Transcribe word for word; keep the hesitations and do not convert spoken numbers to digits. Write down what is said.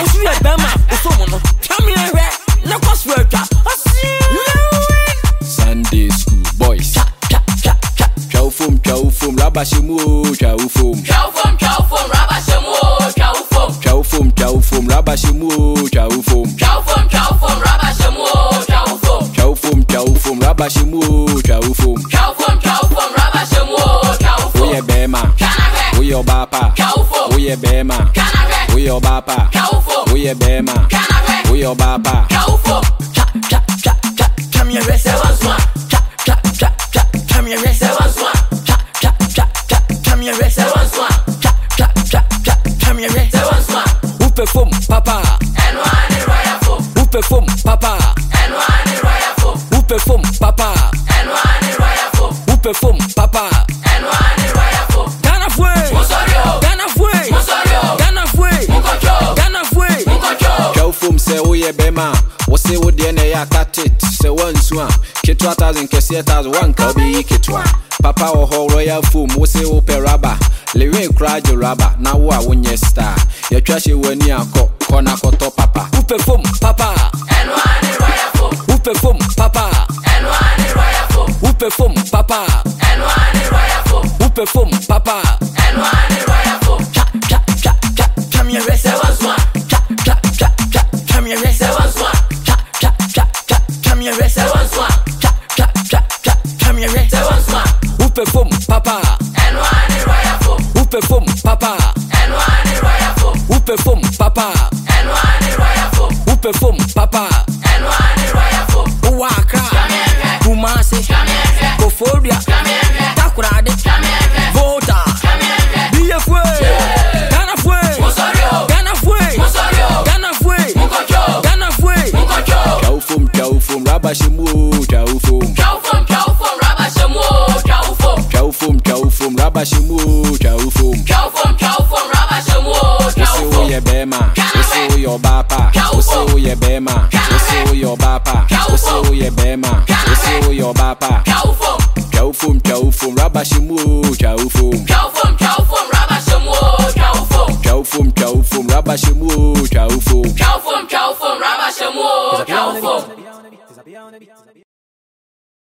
Usu ye bema, usu mono. Tell me where, no cost work. Sunday school boys. Chow fum, chow fum, rabashimu, chow fum. Chow fum, chow fum, rabashimu, chow fum. Chow fum, chow fum, rabashimu, chow fum. Chow fum, chow fum, rabashimu, chow fum. Chow fum, chow fum, rabashimu, chow fum. Chow fum, chow fum, rabashimu, chow fum. Oye bema, oye bapa. Chow fum. Oye bema, oye bapa. Chow fum. Oye bema, oye bapa. Chow fum. Cha cha cha cha. Come here, rest. Seven swan. Cha cha cha cha. Come here, rest. Seven swan. Cha cha cha cha. Come here, rest. Seven swan. Cha cha cha cha. Come here, rest. Seven swan. Upe fum papa. And one in royal fum. Upe fum papa. And one in royal fum. Upe fum papa. And one in royal fum. Upe fum papa. And one in royal fum. Ghana fue. Musorio. Ghana fue. Musorio. Ghana fue. Mukocho. Ghana fue. Mukocho. Chow fum se oye bema. Wose wo de na ya katit se wansu a ketwa thousand kese thousand one ka be ketwa papa wo ho royal fum wose wo peraba lewe kra je raba na wo a wonye star ya twa she wani akọ kona koto papa Upe fum papa. And one in royal fum. Upe fum papa. And one in royal fum. Upe fum papa. And one in royal fum. Upe fum papa. And one in royal fum. Cha cha cha cha. Come here, rest. Seven swan. Cha cha cha cha. Come here, rest. Seven swan. Cha cha cha cha. Come here, rest. Seven swan. Cha cha cha cha. Come here, rest. Seven swan. Upe fum papa. And one in royal fum. Upe fum papa. And one in royal fum. Upe fum papa. And one in royal fum. Upe fum papa. And one in royal fum. Uwakra. Kamere. Kumasi. Kamere. Kofodia. Kamere. Takurade. Kamere. Vota. Kamere. B F A. Ghana fue. Musorio. Ghana fue. Musorio. Ghana fue. Mukocho. Ghana fue. Mukocho. chow fum chow fum rabashimu chow fum Chow fum, chow fum, rabashimu, chow fum. chow fum chow fum rabashimu chow fum Chow fum, chow fum, rabashimu, chow wose fum. oye bema wose oye bapa wose oye bema wose oye bapa wose oye bema wose oye bapa Chow fum. chow fum chow fum rabashimu chow fum Chow fum, chow fum,